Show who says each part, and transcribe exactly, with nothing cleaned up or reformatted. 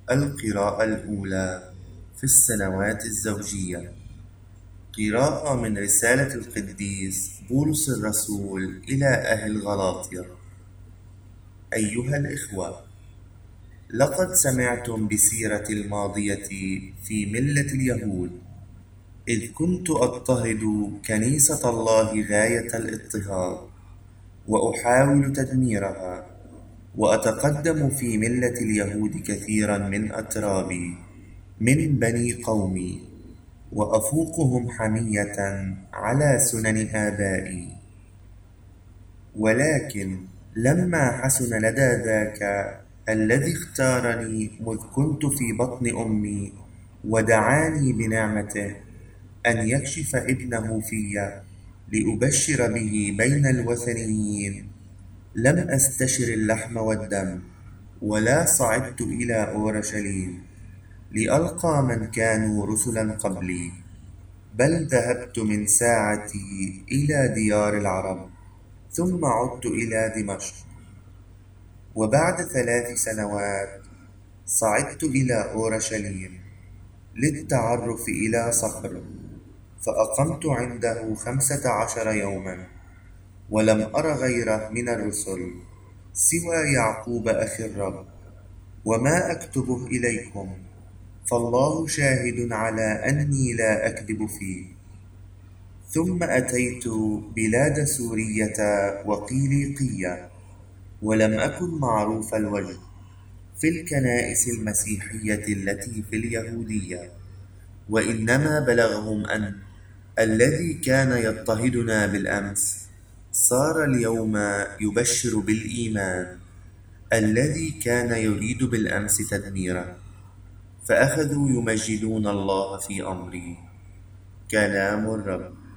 Speaker 1: القراءة الأولى في السنوات الزوجية. قراءة من رسالة القديس بولس الرسول إلى أهل غلاطيا. أيها الإخوة، لقد سمعتم بسيرة الماضية في ملة اليهود، إذ كنت أضطهد كنيسة الله غاية الاضطهاد، وأحاول تدميرها، وأتقدم في ملة اليهود كثيرا من أترابي من بني قومي، وأفوقهم حمية على سنن آبائي. ولكن لما حسن لدى ذاك الذي اختارني مذ كنت في بطن أمي ودعاني بنعمته أن يكشف ابنه في لأبشر به بين الوثنيين، لم أستشر اللحم والدم، ولا صعدت إلى أورشليم لألقى من كانوا رسلا قبلي، بل ذهبت من ساعتي إلى ديار العرب، ثم عدت إلى دمشق. وبعد ثلاث سنوات صعدت إلى أورشليم للتعرف إلى صخر، فأقمت عنده خمسة عشر يوما، ولم أر غيره من الرسل سوى يعقوب أخي الرب. وما أكتبه إليكم فالله شاهد على أني لا أكذب فيه. ثم أتيت بلاد سورية وقيليقية، ولم أكن معروف الوجه في الكنائس المسيحية التي في اليهودية، وإنما بلغهم أن الذي كان يضطهدنا بالأمس صار اليوم يبشر بالإيمان الذي كان يريد بالأمس تدميره، فأخذوا يمجدون الله في أمري. كلام الرب.